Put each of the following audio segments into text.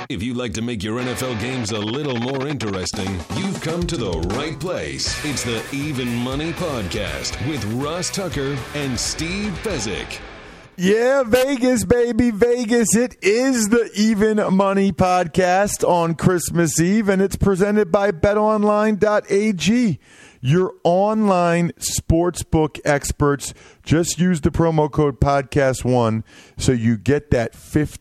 If you'd like to make your NFL games a little more interesting, you've come to the right place. It's the Even Money Podcast with Ross Tucker and Steve Fezzik. Yeah, Vegas, baby, Vegas. It is the Even Money Podcast on Christmas Eve, and it's presented by betonline.ag. Your online sportsbook experts. Just use the promo code podcast1 so you get that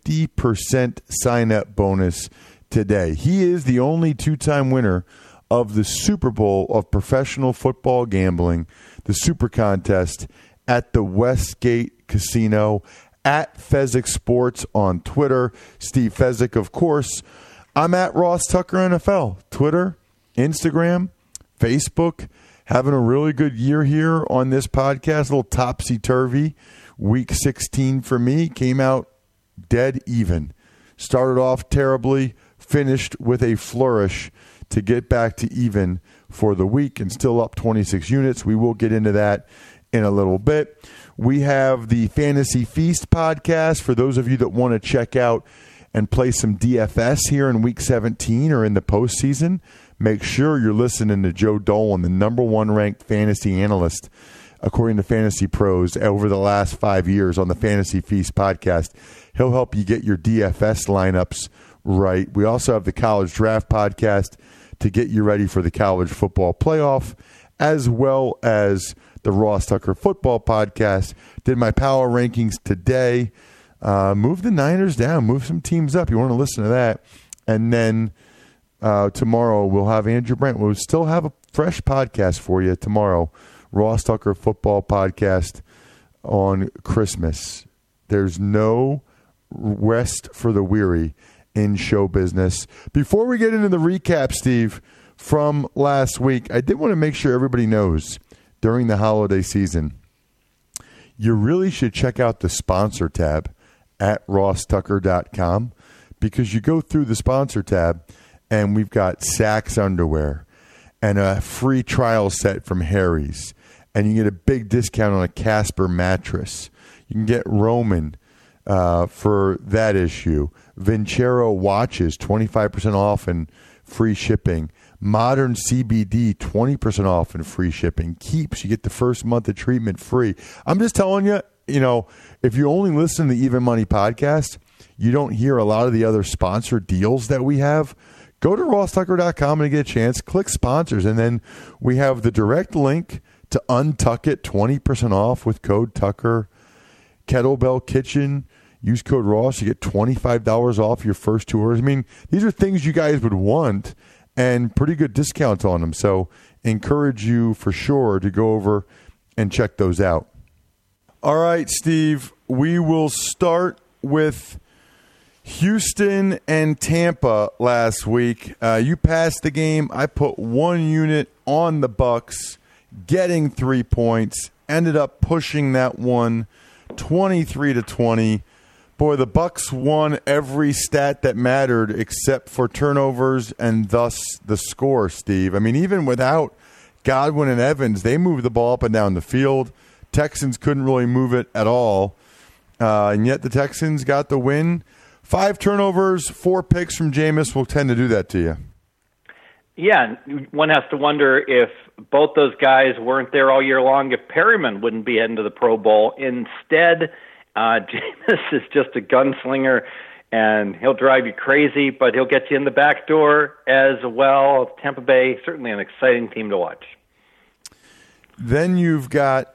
50% sign-up bonus today. He is the only two-time winner of the Super Bowl of professional football gambling, the Super Contest at the Westgate Casino, at Fezzik Sports on Twitter. Steve Fezzik, of course. I'm at Ross Tucker NFL, Twitter, Instagram, Facebook. Having a really good year here on this podcast. A little topsy-turvy. Week 16 for me. Came out dead even. Started off terribly. Finished with a flourish to get back to even for the week and still up 26 units. We will get into that in a little bit. We have the Fantasy Feast podcast for those of you that want to check out and play some DFS here in Week 17 or in the postseason. Make sure you're listening to Joe Dolan, the number one ranked fantasy analyst, according to Fantasy Pros, over the last 5 years on the Fantasy Feast podcast. He'll help you get your DFS lineups right. We also have the College Draft podcast to get you ready for the college football playoff, as well as the Ross Tucker Football Podcast. Did my power rankings today. Move the Niners down. Move some teams up. You want to listen to that. And then tomorrow we'll have Andrew Brandt. We'll still have a fresh podcast for you tomorrow. Ross Tucker Football Podcast on Christmas. There's no rest for the weary in show business. Before we get into the recap, Steve, from last week, I did want to make sure everybody knows during the holiday season, you really should check out the sponsor tab at rosstucker.com, because you go through the sponsor tab and we've got Saks underwear and a free trial set from Harry's, and you get a big discount on a Casper mattress. You can get Roman for that issue. Vincero watches, 25% off and free shipping. Modern CBD, 20% off and free shipping. Keeps, you get the first month of treatment free. I'm just telling you, if you only listen to the Even Money podcast, you don't hear a lot of the other sponsored deals that we have. Go to rosstucker.com and get a chance. Click sponsors, and then we have the direct link to Untuck It, 20% off with code Tucker. Kettlebell Kitchen, use code Ross. You get $25 off your first 2 orders. I mean, these are things you guys would want, and pretty good discounts on them. So encourage you for sure to go over and check those out. All right, Steve, we will start with Houston and Tampa last week. You passed the game. I put 1 unit on the Bucks, getting 3 points. Ended up pushing that one 23-20. Boy, the Bucks won every stat that mattered except for turnovers and thus the score, Steve. I mean, even without Godwin and Evans, they moved the ball up and down the field. Texans couldn't really move it at all. And yet the Texans got the win. 5 turnovers, 4 picks from Jameis will tend to do that to you. Yeah, one has to wonder if both those guys weren't there all year long, if Perryman wouldn't be heading to the Pro Bowl. Instead, Jameis is just a gunslinger, and he'll drive you crazy, but he'll get you in the back door as well. Tampa Bay, certainly an exciting team to watch. Then you've got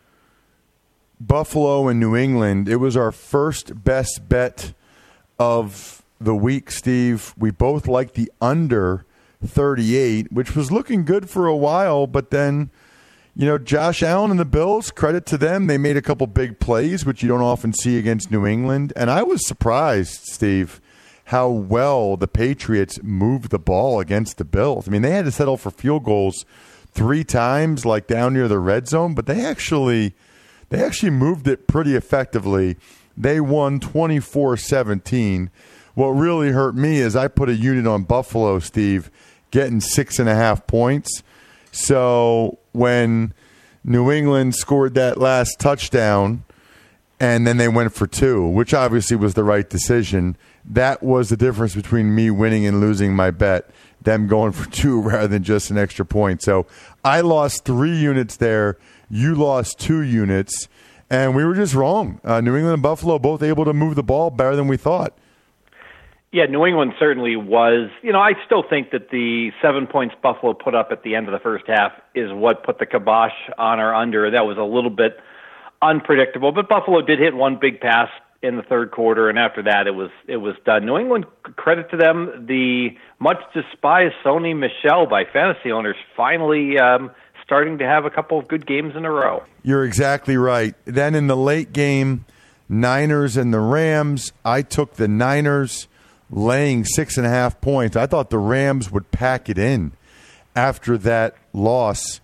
Buffalo and New England. It was our first best bet of the week, Steve. We both liked the under 38, which was looking good for a while, but then Josh Allen and the Bills, credit to them. They made a couple big plays, which you don't often see against New England. And I was surprised, Steve, how well the Patriots moved the ball against the Bills. I mean, they had to settle for field goals 3 times, like down near the red zone, but they actually moved it pretty effectively. They won 24-17. What really hurt me is I put a unit on Buffalo, Steve, getting 6.5 points. So when New England scored that last touchdown and then they went for 2, which obviously was the right decision, that was the difference between me winning and losing my bet, them going for 2 rather than just an extra point. So I lost 3 units there. You lost 2 units. And we were just wrong. New England and Buffalo both able to move the ball better than we thought. Yeah, New England certainly was. I still think that the 7 points Buffalo put up at the end of the first half is what put the kibosh on our under. That was a little bit unpredictable, but Buffalo did hit one big pass in the third quarter, and after that it was done. New England, credit to them, the much despised Sony Michel by fantasy owners finally starting to have a couple of good games in a row. You're exactly right. Then in the late game, Niners and the Rams, I took the Niners laying 6.5 points. I thought the Rams would pack it in after that loss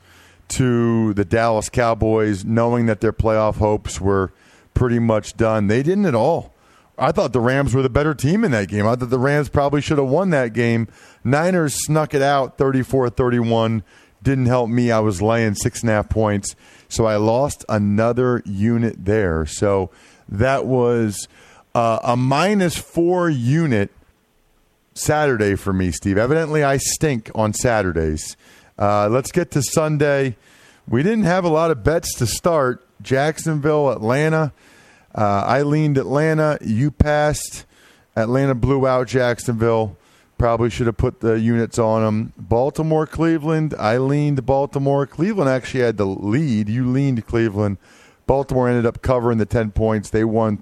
to the Dallas Cowboys, knowing that their playoff hopes were pretty much done. They didn't at all. I thought the Rams were the better team in that game. I thought the Rams probably should have won that game. Niners snuck it out 34-31. Didn't help me. I was laying 6.5 points, so I lost another unit there. So that was a -4 unit Saturday for me, Steve. Evidently, I stink on Saturdays. Let's get to Sunday. We didn't have a lot of bets to start. Jacksonville, Atlanta. I leaned Atlanta. You passed. Atlanta blew out Jacksonville. Probably should have put the units on them. Baltimore, Cleveland. I leaned Baltimore. Cleveland actually had the lead. You leaned Cleveland. Baltimore ended up covering the 10 points. They won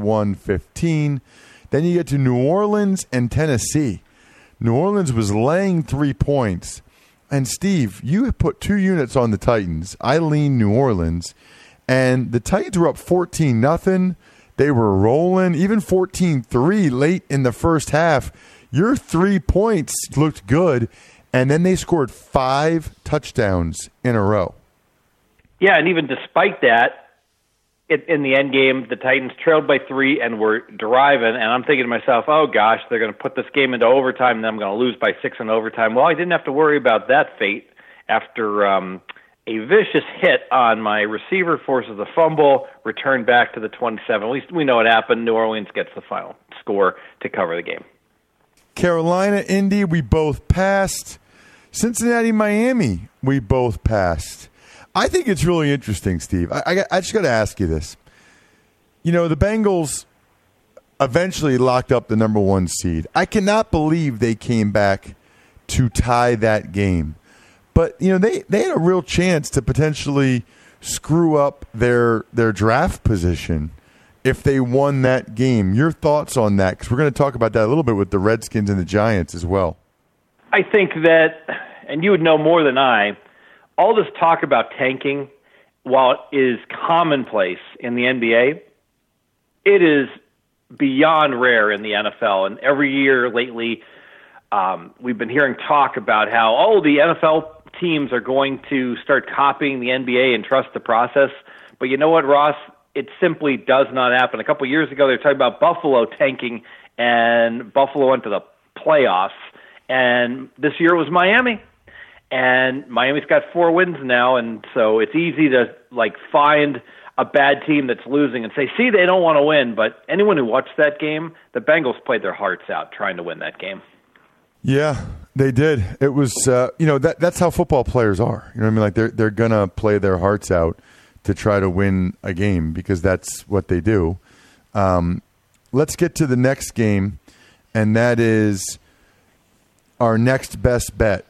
31-15. Then you get to New Orleans and Tennessee. New Orleans was laying 3 points. And, Steve, you put 2 units on the Titans. I leaned New Orleans. And the Titans were up 14-0. They were rolling, even 14-3 late in the first half. Your 3 points looked good, and then they scored 5 touchdowns in a row. Yeah, and even despite that, in the end game, the Titans trailed by 3 and were driving, and I'm thinking to myself, oh gosh, they're going to put this game into overtime, and then I'm going to lose by 6 in overtime. Well, I didn't have to worry about that fate after a vicious hit on my receiver, forces a fumble, returned back to the 27. We know what happened. New Orleans gets the final score to cover the game. Carolina, Indy, we both passed. Cincinnati, Miami, we both passed. I think it's really interesting, Steve. I just got to ask you this. The Bengals eventually locked up the number 1 seed. I cannot believe they came back to tie that game. But, they had a real chance to potentially screw up their draft position if they won that game. Your thoughts on that? Because we're going to talk about that a little bit with the Redskins and the Giants as well. I think that, and you would know more than I, all this talk about tanking, while it is commonplace in the NBA, it is beyond rare in the NFL. And every year lately, we've been hearing talk about how, the NFL teams are going to start copying the NBA and trust the process. But you know what, Ross? It simply does not happen. A couple of years ago, they were talking about Buffalo tanking, and Buffalo went to the playoffs. And this year it was Miami. And Miami's got 4 wins now, and so it's easy to find a bad team that's losing and say, see, they don't want to win. But anyone who watched that game, the Bengals played their hearts out trying to win that game. Yeah, they did. It was, that's how football players are. You know what I mean? They're going to play their hearts out to try to win a game because that's what they do. Let's get to the next game, and that is our next best bet.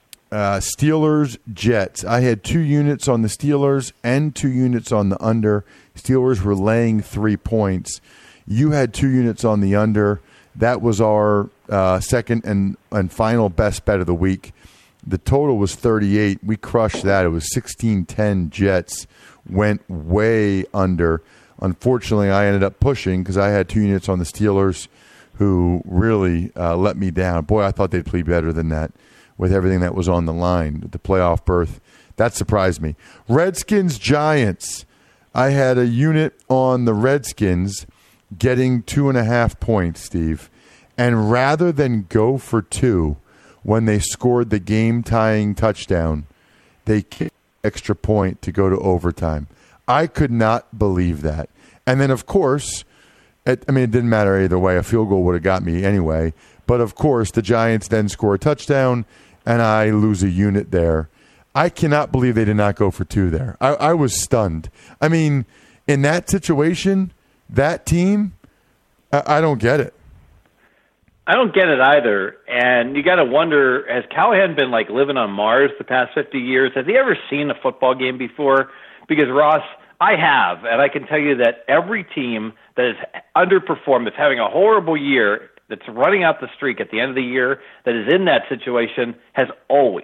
Steelers-Jets. I had 2 units on the Steelers and 2 units on the under. Steelers were laying 3 points. You had 2 units on the under. That was our second and final best bet of the week. The total was 38. We crushed that. It was 16-10 Jets. Went way under. Unfortunately, I ended up pushing because I had 2 units on the Steelers who really let me down. Boy, I thought they'd play better than that with everything that was on the line. The playoff berth, that surprised me. Redskins, Giants. I had a unit on the Redskins getting 2.5 points, Steve. And rather than go for 2 when they scored the game-tying touchdown, they kicked extra point to go to overtime. I could not believe that. And then, of course, It didn't matter either way. A field goal would have got me anyway. But, of course, the Giants then score a touchdown, and I lose a unit there. I cannot believe they did not go for 2 there. I was stunned. I mean, in that situation, that team, I don't get it. I don't get it either. And you got to wonder, has Callahan been like living on Mars the past 50 years? Has he ever seen a football game before? Because, Ross, I have, and I can tell you that every team that is underperformed, that's having a horrible year, that's running out the streak at the end of the year, that is in that situation, has always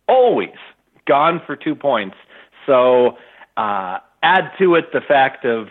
gone for 2 points. So add to it the fact of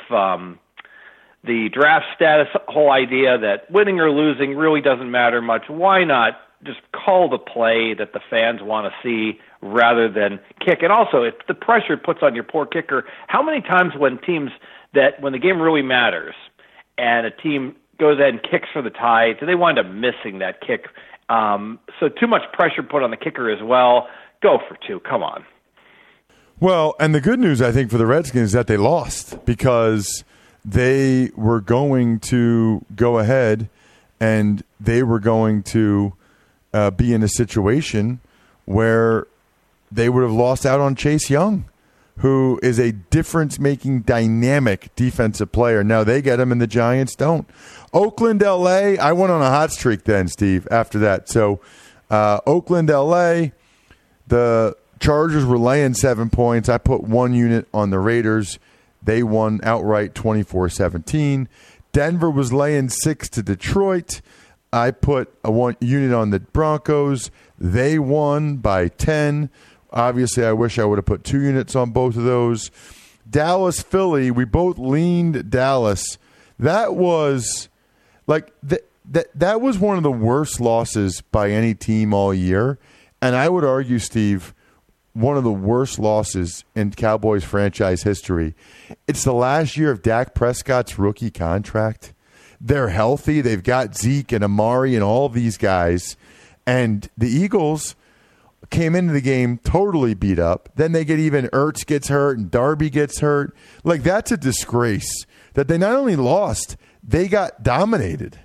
the draft status whole idea that winning or losing really doesn't matter much. Why not just call the play that the fans want to see rather than kick? And also, if the pressure it puts on your poor kicker, how many times when the game really matters and a team goes ahead and kicks for the tie, do they wind up missing that kick? So too much pressure put on the kicker as well. Go for 2. Come on. Well, and the good news, I think, for the Redskins is that they lost because they were going to go ahead and they were going to be in a situation where they would have lost out on Chase Young, who is a difference-making, dynamic defensive player. Now they get him and the Giants don't. Oakland, L.A., I went on a hot streak then, Steve, after that. So Oakland, L.A., the Chargers were laying 7 points. I put 1 unit on the Raiders. They won outright 24-17. Denver was laying 6 to Detroit. I put a 1 unit on the Broncos. They won by 10. Obviously, I wish I would have put 2 units on both of those. Dallas, Philly, we both leaned Dallas. That was like that was one of the worst losses by any team all year. And I would argue, Steve, one of the worst losses in Cowboys franchise history. It's the last year of Dak Prescott's rookie contract. They're healthy. They've got Zeke and Amari and all these guys. And the Eagles came into the game totally beat up. Then they get even Ertz gets hurt and Darby gets hurt. Like, that's a disgrace that they not only lost, they got dominated.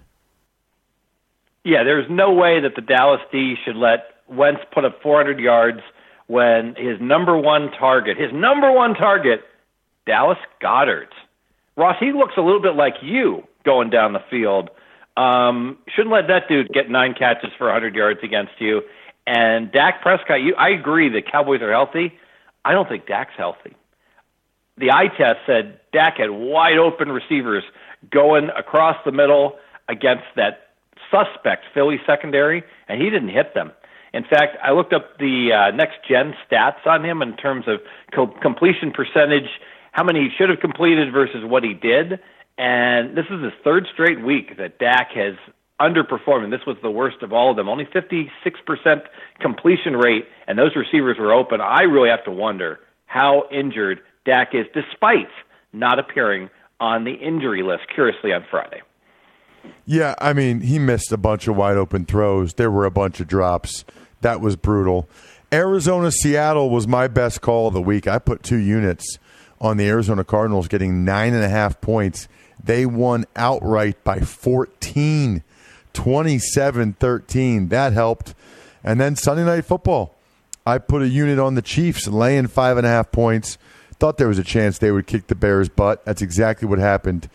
Yeah, there's no way that the Dallas D should let Wentz put up 400 yards when his number one target, Dallas Goedert. Ross, he looks a little bit like you going down the field. Shouldn't let that dude get 9 catches for 100 yards against you. And Dak Prescott, I agree the Cowboys are healthy. I don't think Dak's healthy. The eye test said Dak had wide open receivers going across the middle against that suspect Philly secondary, and he didn't hit them. In fact, I looked up the next-gen stats on him in terms of completion percentage, how many he should have completed versus what he did, and this is his 3rd straight week that Dak has underperformed, and this was the worst of all of them. Only 56% completion rate, and those receivers were open. I really have to wonder how injured Dak is, despite not appearing on the injury list, curiously, on Friday. Yeah, I mean, he missed a bunch of wide-open throws. There were a bunch of drops. That was brutal. Arizona-Seattle was my best call of the week. I put 2 units on the Arizona Cardinals getting 9.5 points. They won outright by 14, 27-13. That helped. And then Sunday Night Football, I put a unit on the Chiefs laying 5.5 points. Thought there was a chance they would kick the Bears' butt. That's exactly what happened,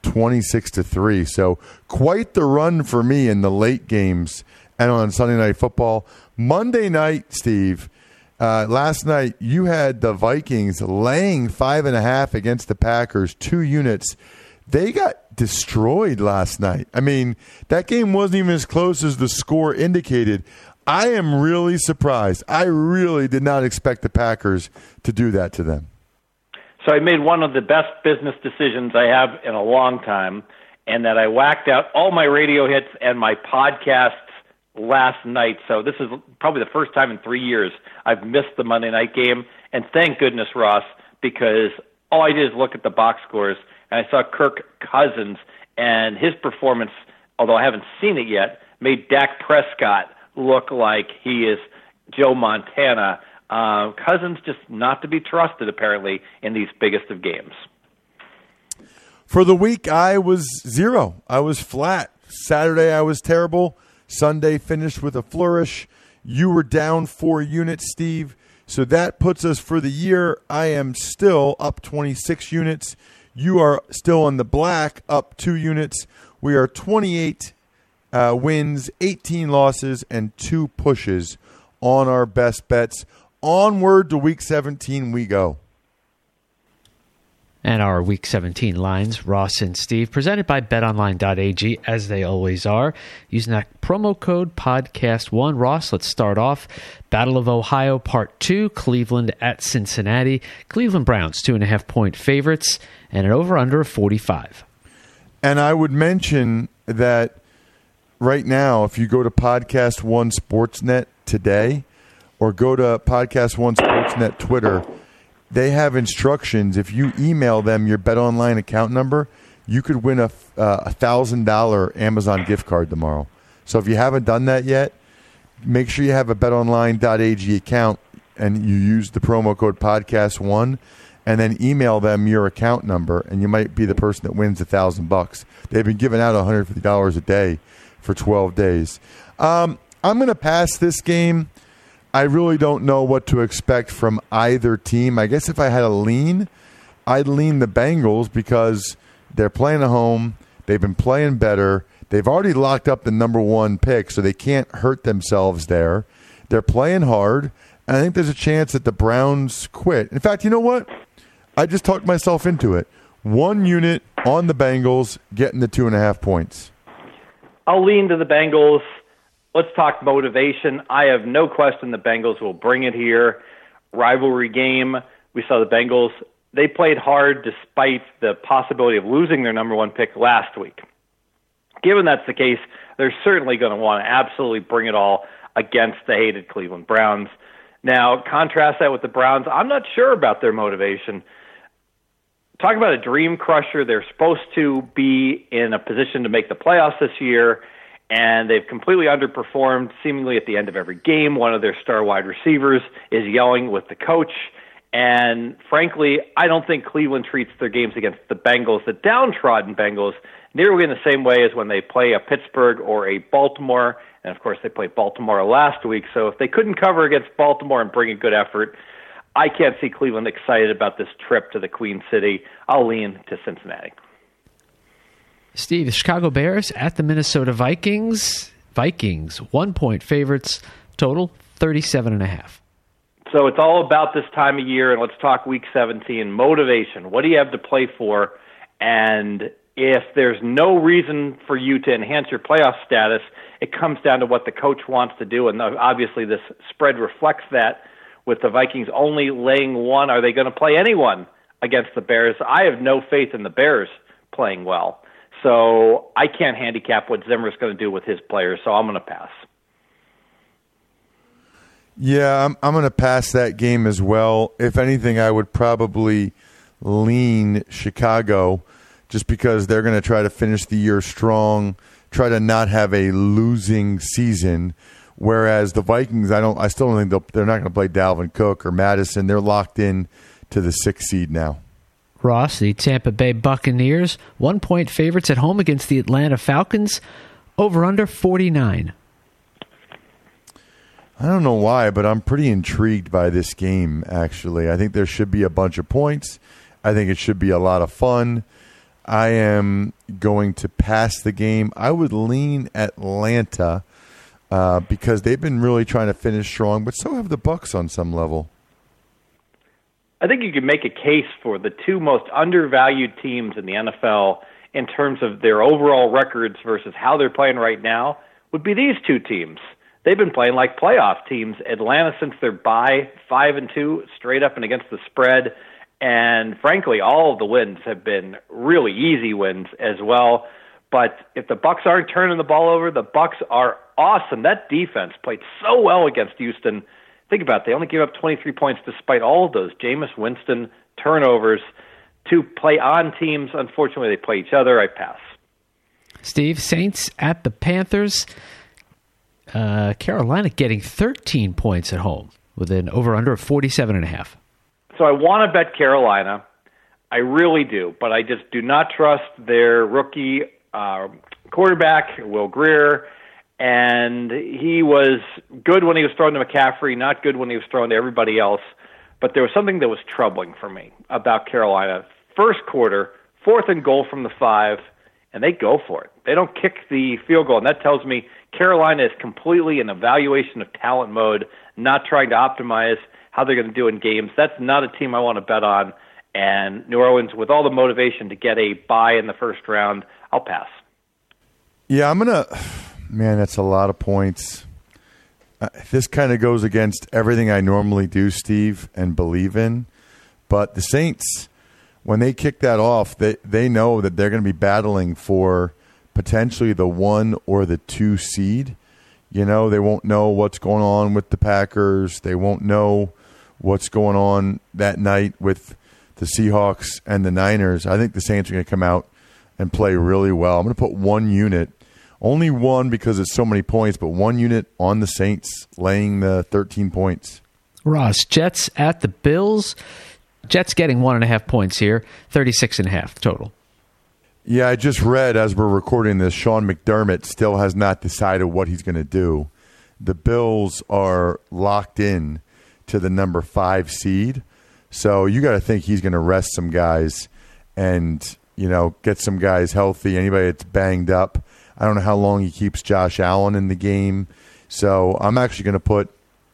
26-3. So quite the run for me in the late games and on Sunday Night Football. Monday night, Steve, last night you had the Vikings laying 5.5 against the Packers, 2 units. They got destroyed last night. I mean, that game wasn't even as close as the score indicated. I am really surprised. I really did not expect the Packers to do that to them. So I made one of the best business decisions I have in a long time, and that I whacked out all my radio hits and my podcasts last night. So this is probably the first time in 3 years I've missed the Monday night game. And thank goodness, Ross, because all I did is look at the box scores, and I saw Kirk Cousins, and his performance, although I haven't seen it yet, made Dak Prescott look like he is Joe Montana. Cousins just not to be trusted, apparently, in these biggest of games. For the week, I was 0. I was flat. Saturday, I was terrible. Sunday finished with a flourish. You were down 4 units, Steve. So that puts us for the year. I am still up 26 units. You are still in the black, up 2 units. We are 28 wins, 18 losses, and 2 pushes on our best bets. Onward to Week 17 we go. And our Week 17 lines, Ross and Steve, presented by betonline.ag, as they always are. Using that promo code podcast1. Ross, let's start off. Battle of Ohio Part 2, Cleveland at Cincinnati. Cleveland Browns, 2.5-point favorites, and an over-under of 45. And I would mention that right now, if you go to Podcast One Sportsnet today or go to Podcast One Sportsnet Twitter, they have instructions. If you email them your BetOnline account number, you could win a $1,000 Amazon gift card tomorrow. So if you haven't done that yet, make sure you have a betonline.ag account and you use the promo code podcast1 and then email them your account number, and you might be the person that wins $1,000. They've been giving out $150 a day for 12 days. I'm going to pass this game. I really don't know what to expect from either team. I guess if I had a lean, I'd lean the Bengals because they're playing at home. They've been playing better. They've already locked up the number 1 pick, so they can't hurt themselves there. They're playing hard, and I think there's a chance that the Browns quit. In fact, you know what? I just talked myself into it. 1 unit on the Bengals, getting the 2.5 points. I'll lean to the Bengals. Let's talk motivation. I have no question the Bengals will bring it here. Rivalry game. We saw the Bengals. They played hard despite the possibility of losing their number 1 pick last week. Given that's the case, they're certainly going to want to absolutely bring it all against the hated Cleveland Browns. Now, contrast that with the Browns. I'm not sure about their motivation. Talk about a dream crusher. They're supposed to be in a position to make the playoffs this year, and they've completely underperformed seemingly at the end of every game. One of their star wide receivers is yelling with the coach. And frankly, I don't think Cleveland treats their games against the Bengals, the downtrodden Bengals, nearly in the same way as when they play a Pittsburgh or a Baltimore. And, of course, they played Baltimore last week. So if they couldn't cover against Baltimore and bring a good effort, I can't see Cleveland excited about this trip to the Queen City. I'll lean to Cincinnati. Steve, the Chicago Bears at the Minnesota Vikings. Vikings, 1-point favorites, total 37.5. So it's all about this time of year, and let's talk Week 17. Motivation. What do you have to play for? And if there's no reason for you to enhance your playoff status, it comes down to what the coach wants to do, and obviously this spread reflects that with the Vikings only laying 1. Are they going to play anyone against the Bears? I have no faith in the Bears playing well. So I can't handicap what Zimmer's going to do with his players, so I'm going to pass. Yeah, I'm going to pass that game as well. If anything, I would probably lean Chicago just because they're going to try to finish the year strong, try to not have a losing season, whereas the Vikings, I still don't think they're not going to play Dalvin Cook or Madison. They're locked in to the 6th seed now. Ross, the Tampa Bay Buccaneers, 1-point favorites at home against the Atlanta Falcons, over under 49. I don't know why, but I'm pretty intrigued by this game, actually. I think there should be a bunch of points. I think it should be a lot of fun. I am going to pass the game. I would lean Atlanta because they've been really trying to finish strong, but so have the Bucs on some level. I think you could make a case for the 2 most undervalued teams in the NFL in terms of their overall records versus how they're playing right now would be these 2 teams. They've been playing like playoff teams. Atlanta, since their bye, 5-2, straight up and against the spread. And frankly, all of the wins have been really easy wins as well. But if the Bucs aren't turning the ball over, the Bucs are awesome. That defense played so well against Houston. Think about it. They only gave up 23 points despite all of those Jameis Winston turnovers. To play on teams, unfortunately, they play each other. I pass. Steve, Saints at the Panthers. Carolina getting 13 points at home with an over-under of 47.5. So I want to bet Carolina. I really do, but I just do not trust their rookie quarterback, Will Grier, and he was good when he was throwing to McCaffrey, not good when he was throwing to everybody else. But there was something that was troubling for me about Carolina. First quarter, 4th and goal from the 5, and they go for it. They don't kick the field goal, and that tells me Carolina is completely in evaluation of talent mode, not trying to optimize how they're going to do in games. That's not a team I want to bet on. And New Orleans, with all the motivation to get a bye in the first round, I'll pass. Yeah, man, that's a lot of points. This kind of goes against everything I normally do, Steve, and believe in. But the Saints, when they kick that off, they know that they're going to be battling for potentially the 1 or the 2 seed. You know, they won't know what's going on with the Packers. They won't know what's going on that night with the Seahawks and the Niners. I think the Saints are going to come out and play really well. I'm going to put 1 unit. Only 1 because it's so many points, but 1 unit on the Saints laying the 13 points. Ross, Jets at the Bills. Jets getting 1.5 points here, 36.5 total. Yeah, I just read as we're recording this, Sean McDermott still has not decided what he's going to do. The Bills are locked in to the number 5 seed, so you got to think he's going to rest some guys and, you know, get some guys healthy. Anybody that's banged up. I don't know how long he keeps Josh Allen in the game. So I'm actually going to put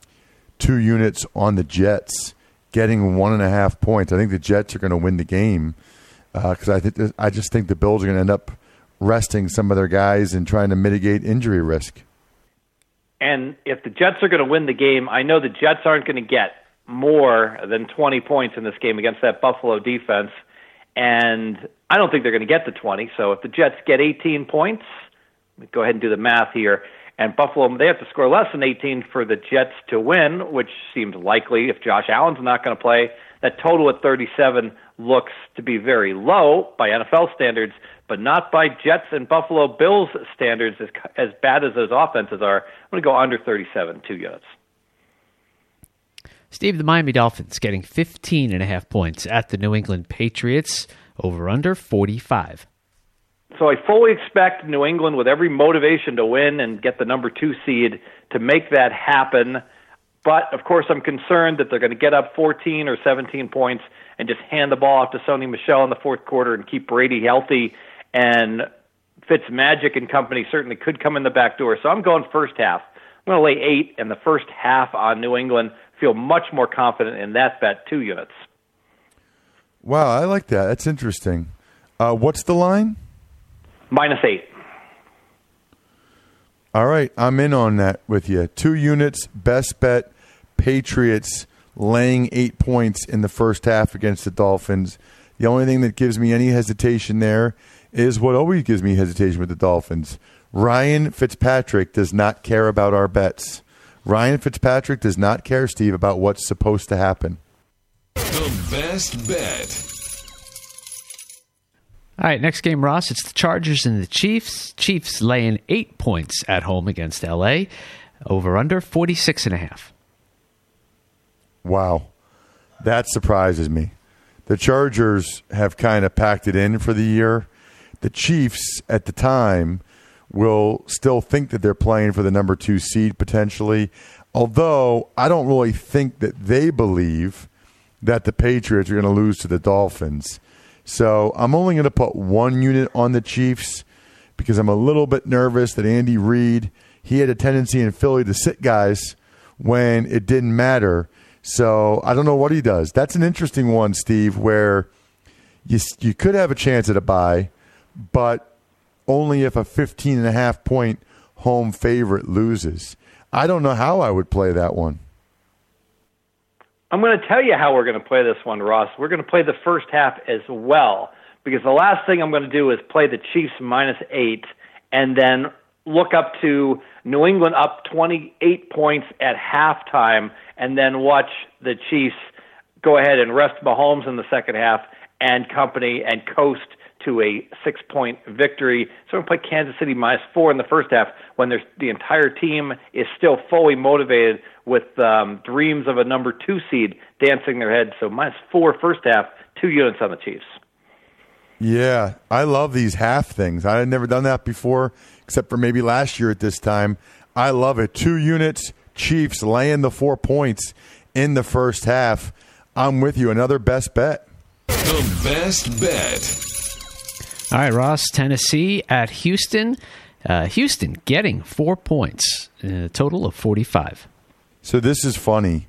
2 units on the Jets, getting 1.5 points. I think the Jets are going to win the game because I just think the Bills are going to end up resting some of their guys and trying to mitigate injury risk. And if the Jets are going to win the game, I know the Jets aren't going to get more than 20 points in this game against that Buffalo defense. And I don't think they're going to get to 20. So if the Jets get 18 points, go ahead and do the math here. And Buffalo, they have to score less than 18 for the Jets to win, which seems likely if Josh Allen's not going to play. That total at 37 looks to be very low by NFL standards, but not by Jets and Buffalo Bills standards, as bad as those offenses are. I'm going to go under 37, 2 units. Steve, the Miami Dolphins getting 15.5 points at the New England Patriots, over under 45. So I fully expect New England, with every motivation to win and get the number 2 seed, to make that happen. But, of course, I'm concerned that they're going to get up 14 or 17 points and just hand the ball off to Sony Michel in the fourth quarter and keep Brady healthy. And Fitzmagic and company certainly could come in the back door. So I'm going first half. I'm going to lay 8 in the first half on New England. Feel much more confident in that bet, 2 units. Wow, I like that. That's interesting. What's the line? -8. All right, I'm in on that with you. 2 units, best bet, Patriots laying 8 points in the first half against the Dolphins. The only thing that gives me any hesitation there is what always gives me hesitation with the Dolphins. Ryan Fitzpatrick does not care about our bets. Ryan Fitzpatrick does not care, Steve, about what's supposed to happen. The best bet. All right, next game, Ross. It's the Chargers and the Chiefs. Chiefs laying 8 points at home against L.A. Over under 46.5. Wow. That surprises me. The Chargers have kind of packed it in for the year. The Chiefs, at the time, will still think that they're playing for the number 2 seed potentially, although I don't really think that they believe that the Patriots are going to lose to the Dolphins. So I'm only going to put 1 unit on the Chiefs because I'm a little bit nervous that Andy Reid, he had a tendency in Philly to sit guys when it didn't matter. So I don't know what he does. That's an interesting one, Steve, where you could have a chance at a bye, but only if a 15.5 point home favorite loses. I don't know how I would play that one. I'm going to tell you how we're going to play this one, Ross. We're going to play the first half as well, because the last thing I'm going to do is play the Chiefs -8 and then look up to New England up 28 points at halftime and then watch the Chiefs go ahead and rest Mahomes in the second half and company and coast to a 6-point victory. So we're going to play Kansas City -4 in the first half when the entire team is still fully motivated with dreams of a number 2 seed dancing their head. So -4 first half, 2 units on the Chiefs. Yeah, I love these half things. I had never done that before, except for maybe last year at this time. I love it. 2 units, Chiefs laying the 4 points in the first half. I'm with you. Another best bet. The best bet. All right, Ross, Tennessee at Houston. Houston getting 4 points, a total of 45. So this is funny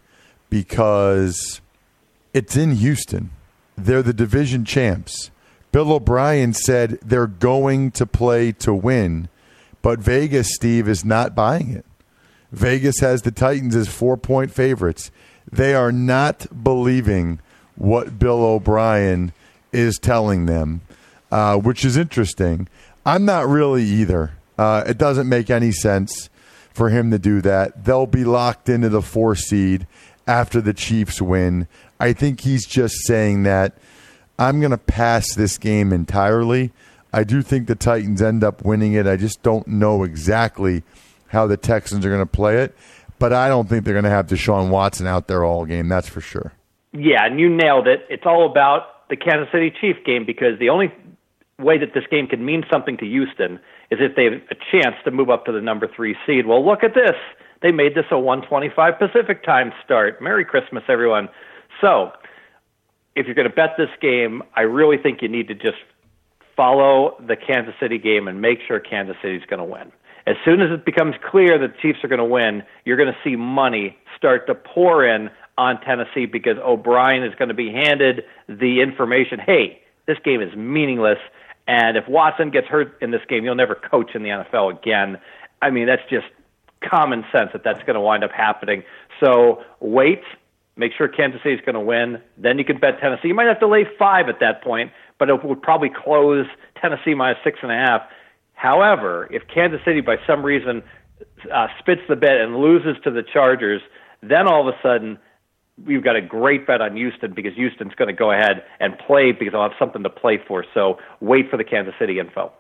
because it's in Houston. They're the division champs. Bill O'Brien said they're going to play to win, but Vegas, Steve, is not buying it. Vegas has the Titans as 4-point favorites. They are not believing what Bill O'Brien is telling them, which is interesting. I'm not really either. It doesn't make any sense for him to do that. They'll be locked into the 4 seed after the Chiefs win. I think he's just saying that I'm going to pass this game entirely. I do think the Titans end up winning it. I just don't know exactly how the Texans are going to play it. But I don't think they're going to have Deshaun Watson out there all game. That's for sure. Yeah, and you nailed it. It's all about the Kansas City Chiefs game, because the only way that this game can mean something to Houston is if they have a chance to move up to the number 3 seed. Well, look at this. They made this a 1:25 Pacific time start. Merry Christmas, everyone. So if you're going to bet this game, I really think you need to just follow the Kansas City game and make sure Kansas City's going to win. As soon as it becomes clear that the Chiefs are going to win, you're going to see money start to pour in on Tennessee, because O'Brien is going to be handed the information, hey, this game is meaningless, and if Watson gets hurt in this game, you'll never coach in the NFL again. I mean, that's just common sense that that's going to wind up happening. So wait. Make sure Kansas City is going to win. Then you can bet Tennessee. You might have to lay 5 at that point, but it would probably close Tennessee -6.5. However, if Kansas City by some reason spits the bet and loses to the Chargers, then all of a sudden you've got a great bet on Houston, because Houston's going to go ahead and play because they'll have something to play for. So wait for the Kansas City info.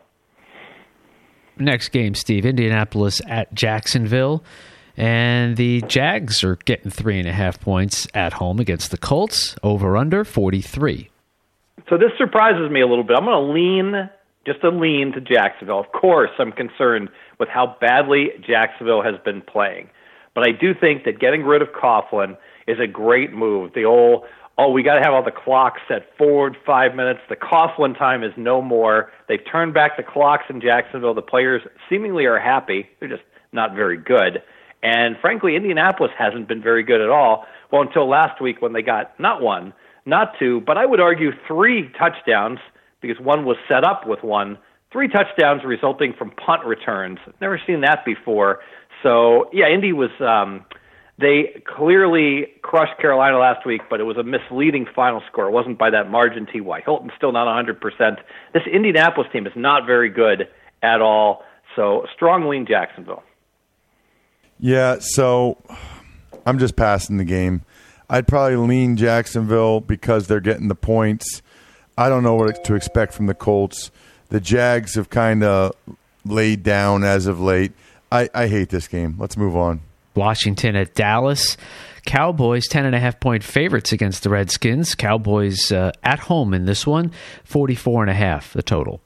Next game, Steve, Indianapolis at Jacksonville. And the Jags are getting 3.5 points at home against the Colts. Over under 43. So this surprises me a little bit. I'm going to lean to Jacksonville. Of course, I'm concerned with how badly Jacksonville has been playing. But I do think that getting rid of Coughlin is a great move. The old, we got to have all the clocks set forward 5 minutes. The Coughlin time is no more. They've turned back the clocks in Jacksonville. The players seemingly are happy. They're just not very good. And frankly, Indianapolis hasn't been very good at all. Well, until last week when they got not 1, not 2, but I would argue 3 touchdowns, because one was set up with 1. 3 touchdowns resulting from punt returns. I've never seen that before. So, yeah, Indy was they clearly crushed Carolina last week, but it was a misleading final score. It wasn't by that margin. T.Y. Hilton's still not 100%. This Indianapolis team is not very good at all. So, strong lean Jacksonville. Yeah, so I'm just passing the game. I'd probably lean Jacksonville because they're getting the points. I don't know what to expect from the Colts. The Jags have kind of laid down as of late. I hate this game. Let's move on. Washington at Dallas. Cowboys 10.5-point favorites against the Redskins. Cowboys at home in this one, 44.5 the total.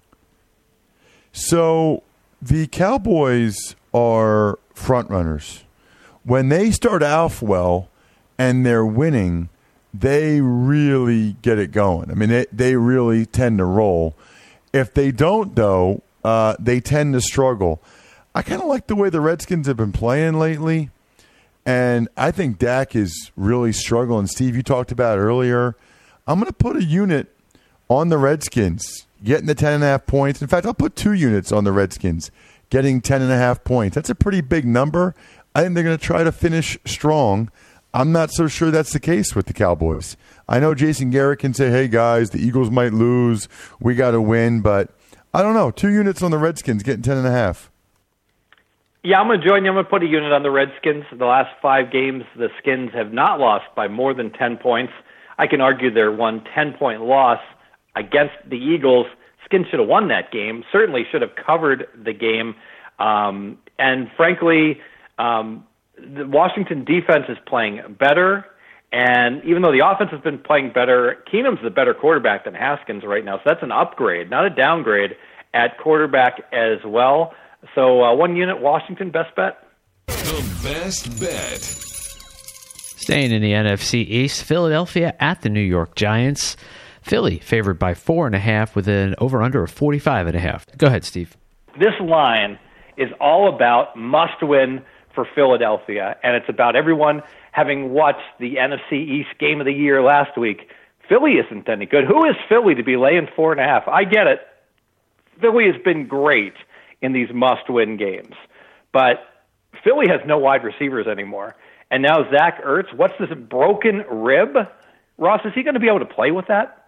So the Cowboys are front runners. When they start off well and they're winning, they really get it going. I mean, they really tend to roll. If they don't, though, they tend to struggle. I kind of like the way the Redskins have been playing lately, and I think Dak is really struggling. Steve, you talked about earlier. I'm going to put a unit on the Redskins, getting the 10.5 points. In fact, I'll put 2 units on the Redskins, getting 10.5 points. That's a pretty big number. I think they're going to try to finish strong. I'm not so sure that's the case with the Cowboys. I know Jason Garrett can say, hey, guys, the Eagles might lose. We got to win. But I don't know. 2 units on the Redskins, getting 10.5. Yeah, I'm going to join you. I'm going to put a unit on the Redskins. The last 5 games, the Skins have not lost by more than 10 points. I can argue their 1 10-point loss against the Eagles. Skins should have won that game, certainly should have covered the game. And frankly, the Washington defense is playing better, and even though the offense has been playing better, Keenum's the better quarterback than Haskins right now, so that's an upgrade, not a downgrade at quarterback as well. So 1 unit, Washington, best bet. The best bet. Staying in the NFC East, Philadelphia at the New York Giants. Philly favored by 4.5 with an over-under of 45.5. Go ahead, Steve. This line is all about must-win for Philadelphia, and it's about everyone having watched the NFC East game of the year last week. Philly isn't any good. Who is Philly to be laying 4.5? I get it. Philly has been great in these must-win games, but Philly has no wide receivers anymore. And now Zach Ertz, what's this broken rib? Ross, is he going to be able to play with that?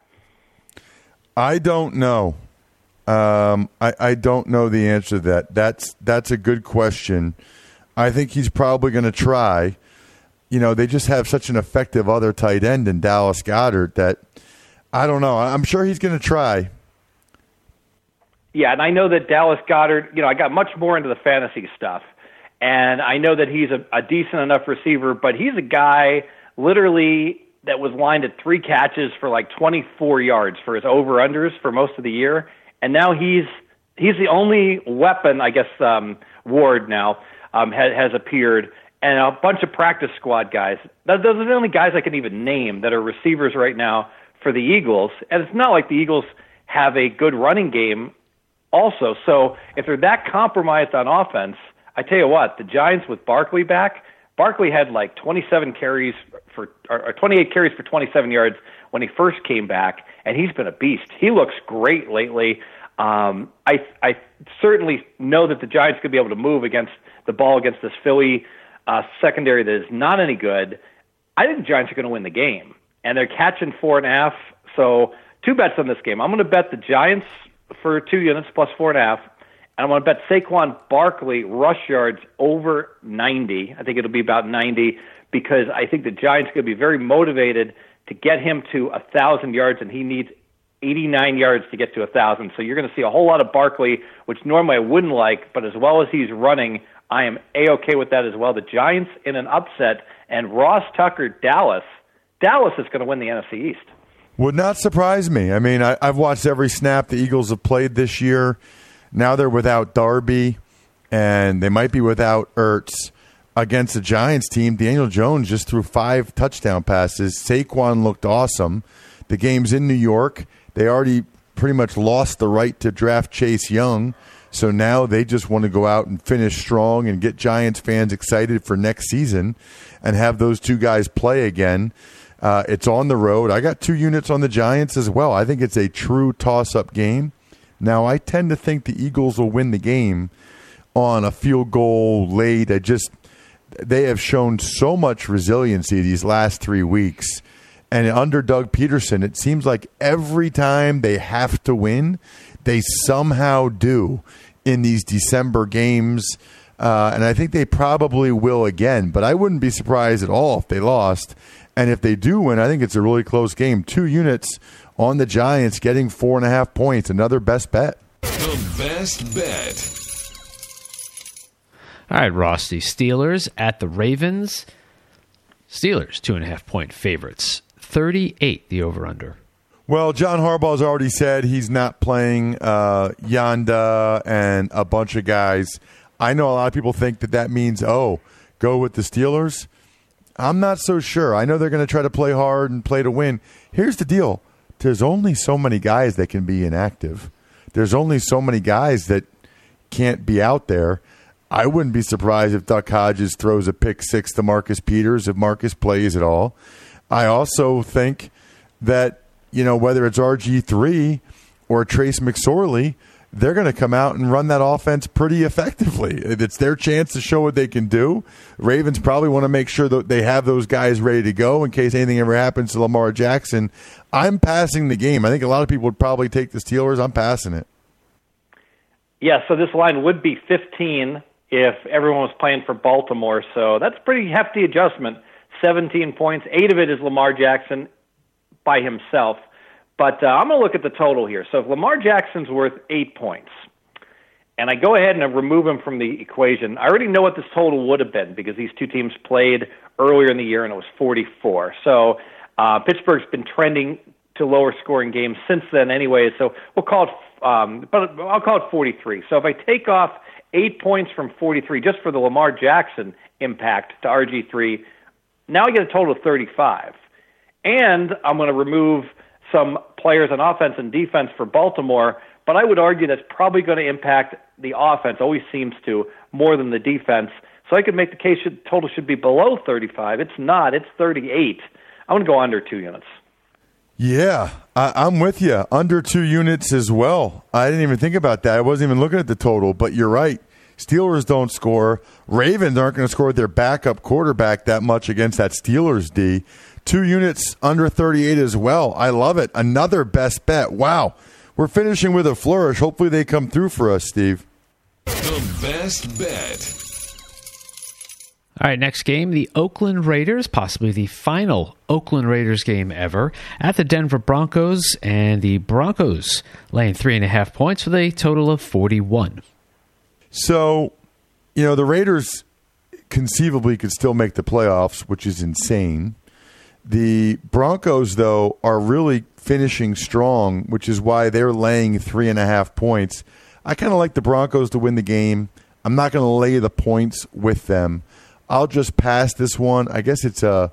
I don't know. I don't know the answer to that. That's a good question. I think he's probably going to try. You know, they just have such an effective other tight end in Dallas Goedert that I don't know. I'm sure he's going to try. Yeah, and I know that Dallas Goedert, I got much more into the fantasy stuff. And I know that he's a decent enough receiver, but he's a guy literally that was lined at 3 catches for like 24 yards for his over-unders for most of the year. And now he's the only weapon, I guess, Ward now has appeared, and a bunch of practice squad guys. Those are the only guys I can even name that are receivers right now for the Eagles. And it's not like the Eagles have a good running game also. So if they're that compromised on offense, I tell you what, the Giants with Barkley back, Barkley had like 28 carries for 27 yards when he first came back, and he's been a beast. He looks great lately. I certainly know that the Giants could be able to move against the ball against this Philly secondary that is not any good. I think the Giants are going to win the game, and they're catching 4.5. So 2 bets on this game. I'm going to bet the Giants for 2 units plus 4.5. And I'm going to bet Saquon Barkley rush yards over 90. I think it'll be about 90 because I think the Giants are going to be very motivated to get him to 1,000 yards, and he needs 89 yards to get to 1,000. So you're going to see a whole lot of Barkley, which normally I wouldn't like, but as well as he's running, I am A-okay with that as well. The Giants in an upset, and Ross Tucker, Dallas is going to win the NFC East. Would not surprise me. I mean, I've watched every snap the Eagles have played this year. Now they're without Darby, and they might be without Ertz. Against the Giants team, Daniel Jones just threw 5 touchdown passes. Saquon looked awesome. The game's in New York. They already pretty much lost the right to draft Chase Young, so now they just want to go out and finish strong and get Giants fans excited for next season and have those 2 guys play again. It's on the road. I got 2 units on the Giants as well. I think it's a true toss-up game. Now, I tend to think the Eagles will win the game on a field goal late. They have shown so much resiliency these last 3 weeks. And under Doug Peterson, it seems like every time they have to win, they somehow do in these December games. And I think they probably will again. But I wouldn't be surprised at all if they lost. And if they do win, I think it's a really close game. 2 units on the Giants getting 4.5 points. Another best bet. The best bet. All right, Ross, the Steelers at the Ravens. Steelers, 2.5-point favorites. 38, the over-under. Well, John Harbaugh's already said he's not playing Yanda and a bunch of guys. I know a lot of people think that means, go with the Steelers. I'm not so sure. I know they're going to try to play hard and play to win. Here's the deal. There's only so many guys that can be inactive. There's only so many guys that can't be out there. I wouldn't be surprised if Duck Hodges throws a pick 6 to Marcus Peters if Marcus plays at all. I also think that, whether it's RG3 or Trace McSorley, they're going to come out and run that offense pretty effectively. It's their chance to show what they can do. Ravens probably want to make sure that they have those guys ready to go in case anything ever happens to Lamar Jackson. I'm passing the game. I think a lot of people would probably take the Steelers. I'm passing it. Yeah, so this line would be 15 if everyone was playing for Baltimore. So that's a pretty hefty adjustment. 17 points. 8 of it is Lamar Jackson by himself. But I'm going to look at the total here. So if Lamar Jackson's worth 8 points, and I go ahead and I remove him from the equation, I already know what this total would have been because these two teams played earlier in the year and it was 44. So Pittsburgh's been trending to lower scoring games since then anyway, so we'll call it, but I'll call it 43. So if I take off 8 points from 43 just for the Lamar Jackson impact to RG3, now I get a total of 35. And I'm going to remove some players on offense and defense for Baltimore, but I would argue that's probably going to impact the offense, always seems to, more than the defense. So I could make the case total should be below 35. It's not. It's 38. I'm going to go under 2 units. Yeah, I'm with you. Under 2 units as well. I didn't even think about that. I wasn't even looking at the total, but you're right. Steelers don't score. Ravens aren't going to score with their backup quarterback that much against that Steelers D. 2 units under 38 as well. I love it. Another best bet. Wow. We're finishing with a flourish. Hopefully they come through for us, Steve. The best bet. All right, next game, the Oakland Raiders, possibly the final Oakland Raiders game ever, at the Denver Broncos, and the Broncos laying 3.5 points with a total of 41. So, the Raiders conceivably could still make the playoffs, which is insane. The Broncos, though, are really finishing strong, which is why they're laying 3.5 points. I kind of like the Broncos to win the game. I'm not going to lay the points with them. I'll just pass this one. I guess it's a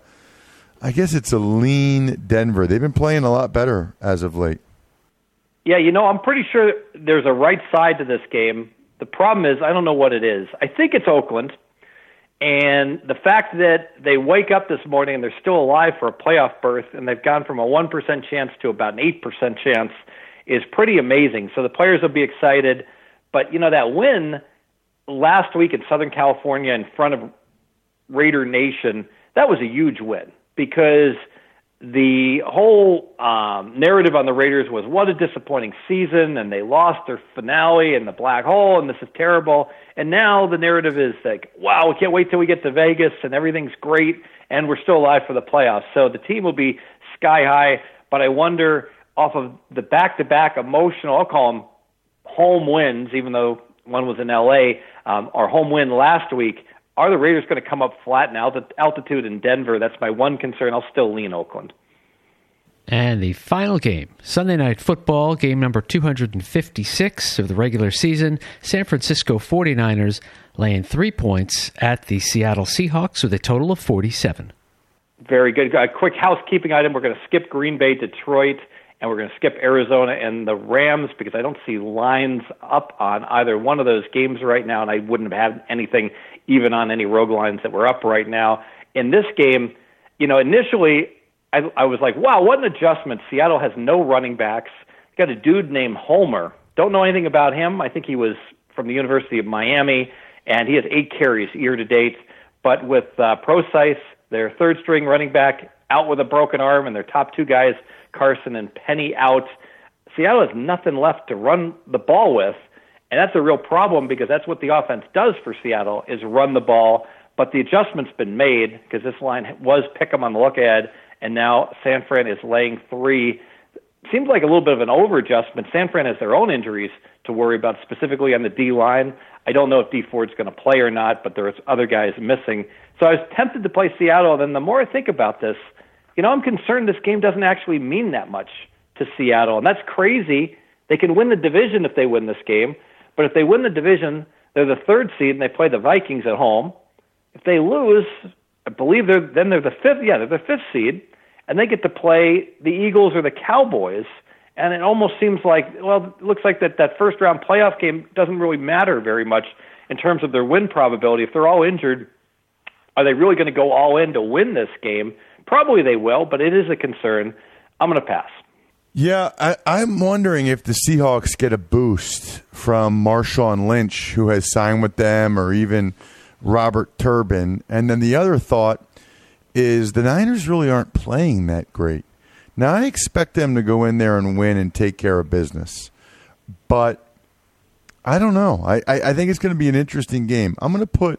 lean Denver. They've been playing a lot better as of late. Yeah, I'm pretty sure there's a right side to this game. The problem is I don't know what it is. I think it's Oakland. And the fact that they wake up this morning and they're still alive for a playoff berth and they've gone from a 1% chance to about an 8% chance is pretty amazing. So the players will be excited. But, that win last week in Southern California in front of Raider Nation, that was a huge win because the whole narrative on the Raiders was what a disappointing season, and they lost their finale in the black hole, and this is terrible. And now the narrative is like, wow, we can't wait till we get to Vegas, and everything's great, and we're still alive for the playoffs. So the team will be sky high, but I wonder, off of the back-to-back emotional, I'll call them home wins, even though one was in L.A., our home win last week, are the Raiders going to come up flat in altitude in Denver? That's my one concern. I'll still lean Oakland. And the final game, Sunday Night Football, game number 256 of the regular season, San Francisco 49ers laying 3 points at the Seattle Seahawks with a total of 47. Very good. A quick housekeeping item. We're going to skip Green Bay, Detroit, and we're going to skip Arizona and the Rams because I don't see lines up on either one of those games right now, and I wouldn't have had anything even on any rogue lines that were up right now. In this game, initially I was like, wow, what an adjustment. Seattle has no running backs. Got a dude named Homer. Don't know anything about him. I think he was from the University of Miami, and he has 8 carries year to date. But with Procise, their third-string running back, out with a broken arm, and their top 2 guys, Carson and Penny, out, Seattle has nothing left to run the ball with. And that's a real problem because that's what the offense does for Seattle is run the ball. But the adjustment's been made because this line was pick 'em on the look ahead, and now San Fran is laying 3. Seems like a little bit of an over-adjustment. San Fran has their own injuries to worry about, specifically on the D-line. I don't know if D. Ford's going to play or not, but there's other guys missing. So I was tempted to play Seattle, and then the more I think about this, I'm concerned this game doesn't actually mean that much to Seattle, and that's crazy. They can win the division if they win this game. But if they win the division, they're the 3rd seed, and they play the Vikings at home. If they lose, I believe they're the 5th. Yeah, they're the 5th seed, and they get to play the Eagles or the Cowboys. And it almost seems like, it looks like that first-round playoff game doesn't really matter very much in terms of their win probability. If they're all injured, are they really going to go all in to win this game? Probably they will, but it is a concern. I'm going to pass. Yeah, I'm wondering if the Seahawks get a boost from Marshawn Lynch, who has signed with them, or even Robert Turbin. And then the other thought is the Niners really aren't playing that great. Now, I expect them to go in there and win and take care of business. But I don't know. I think it's going to be an interesting game. I'm going to put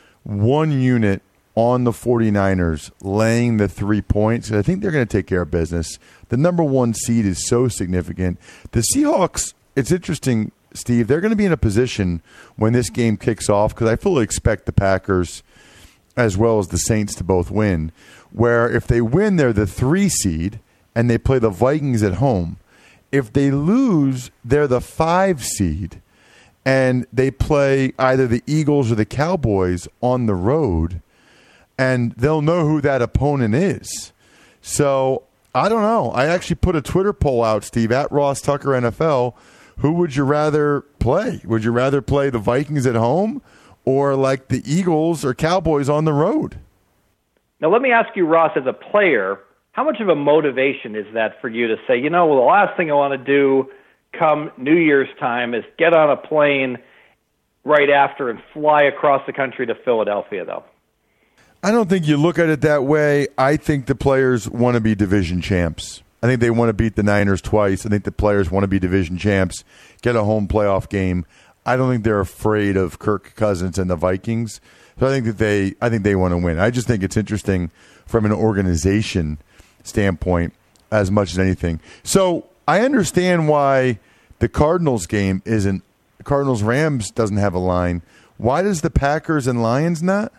1 unit on the 49ers laying the 3 points. I think they're going to take care of business. The number 1 seed is so significant. The Seahawks, it's interesting Steve, they're going to be in a position when this game kicks off, because I fully expect the Packers as well as the Saints to both win, where if they win, they're the 3 seed, and they play the Vikings at home. If they lose, they're the 5 seed, and they play either the Eagles or the Cowboys on the road, and they'll know who that opponent is. So I don't know. I actually put a Twitter poll out, Steve, at Ross Tucker NFL. Who would you rather play? Would you rather play the Vikings at home or like the Eagles or Cowboys on the road? Now, let me ask you, Ross, as a player, how much of a motivation is that for you to say, the last thing I want to do come New Year's time is get on a plane right after and fly across the country to Philadelphia, though? I don't think you look at it that way. I think the players want to be division champs. I think they want to beat the Niners twice. I think the players want to be division champs, get a home playoff game. I don't think they're afraid of Kirk Cousins and the Vikings. So I think they want to win. I just think it's interesting from an organization standpoint as much as anything. So I understand why the Cardinals game isn't – Cardinals-Rams doesn't have a line. Why does the Packers and Lions not?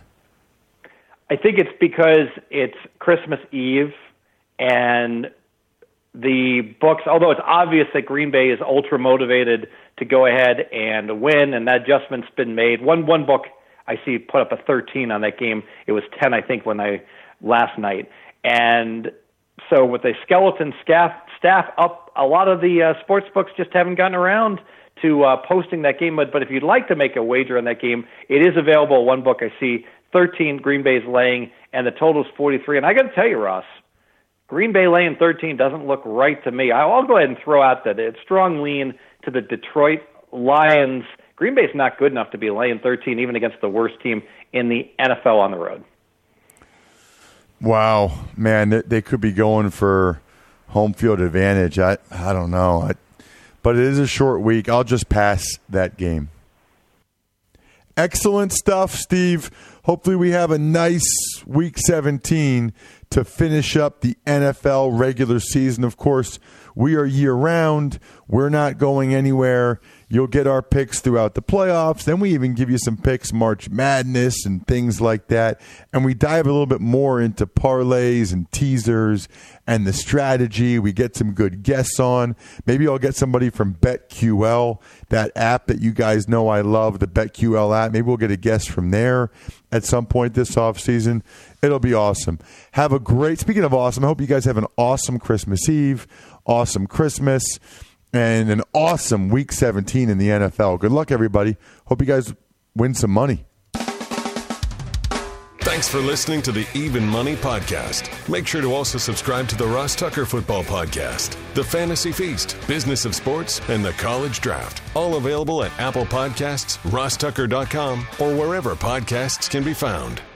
I think it's because it's Christmas Eve, and the books, although it's obvious that Green Bay is ultra motivated to go ahead and win, and that adjustment's been made. One book I see put up a 13 on that game. It was 10, I think, last night. And so with a skeleton staff up, a lot of the sports books just haven't gotten around to posting that game. But if you'd like to make a wager on that game, it is available. One book I see 13, Green Bay's laying, and the total's 43. And I got to tell you, Ross, Green Bay laying 13 doesn't look right to me. I'll go ahead and throw out that it's strong lean to the Detroit Lions. Green Bay's not good enough to be laying 13, even against the worst team in the NFL on the road. Wow, man, they could be going for home field advantage. I don't know. But it is a short week. I'll just pass that game. Excellent stuff, Steve. Hopefully we have a nice Week 17 to finish up the NFL regular season. Of course, we are year-round. We're not going anywhere. You'll get our picks throughout the playoffs. Then we even give you some picks, March Madness and things like that. And we dive a little bit more into parlays and teasers and the strategy. We get some good guests on. Maybe I'll get somebody from BetQL, that app that you guys know I love, the BetQL app. Maybe we'll get a guest from there at some point this offseason. It'll be awesome. Speaking of awesome, I hope you guys have an awesome Christmas Eve, awesome Christmas, and an awesome Week 17 in the NFL. Good luck, everybody. Hope you guys win some money. Thanks for listening to the Even Money Podcast. Make sure to also subscribe to the Ross Tucker Football Podcast, the Fantasy Feast, Business of Sports, and the College Draft. All available at Apple Podcasts, rosstucker.com, or wherever podcasts can be found.